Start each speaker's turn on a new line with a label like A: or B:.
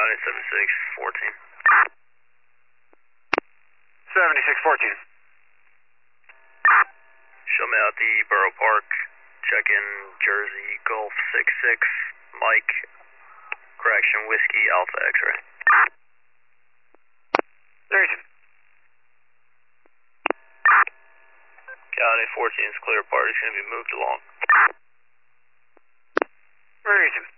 A: County 7614.
B: 7614.
A: Show me out the Borough Park. Check in Jersey Gulf 66, Mike, correction, Whiskey Alpha X-ray.
B: Station.
A: County 14 is clear. Party's going to be moved along.
B: Region.